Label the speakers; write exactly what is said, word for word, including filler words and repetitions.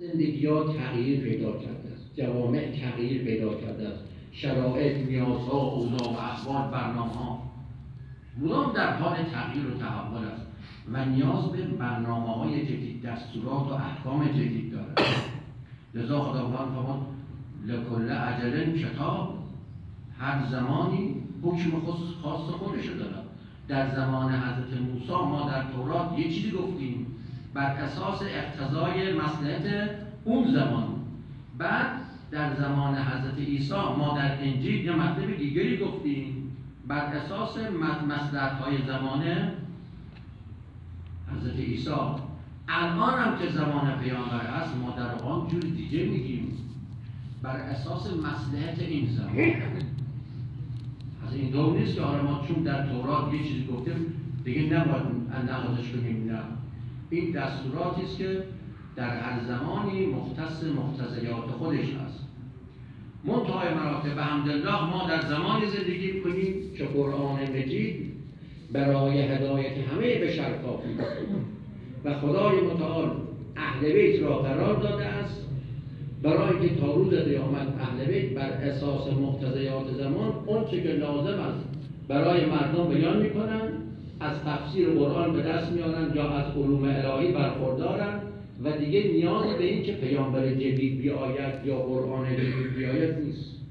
Speaker 1: زندگی‌ها تغییر پیدا کرده است، جوامع تغییر پیدا کرده است، شرایط، نیازها، اوضاع و احوال، برنامه‌ها مدام در حال تغییر و تحول است و نیاز به برنامه‌های جدید، دستورات و احکام جدید دارد. لذا خداوند فرمود لکل اجل کتاب، هر زمانی حکم خصوص خاص خودش دارد. در زمان حضرت موسی ما در تورات یه چیزی گفتیم بر اساس اقتضای مصلحت اون زمان، بعد در زمان حضرت عیسی ما در انجیل یه مطلب دیگری گفتیم بر اساس مصلحت‌های زمان حضرت عیسی. الان هم که زمان پیامبر هست ما در آن جور دیگه میگیم بر اساس مصلحت این زمان. از این دور نیست که حالا ما چون در تورات یه چیزی گفتیم دیگه نباید نهادش کنیم. نه، این دستوراتی است که در هر زمانی مختص مقتضیات خودش هست. منتهای مراتب بحمدالله ما در زمانی زندگی کنیم که قرآن مجید برای هدایت همه بشر کافی است و خدای متعال اهل بیت را قرار داده است برای اینکه تا روز قیامت اهل بیت بر اساس مقتضیات زمان اون چه که لازم است برای مردم بیان میکنن، از تفسیر قرآن به دست میارن یا از علوم الهی برخوردارن و دیگه نیازی به این که پیامبر جدید بیاید یا قرآن جدید بیاید نیست.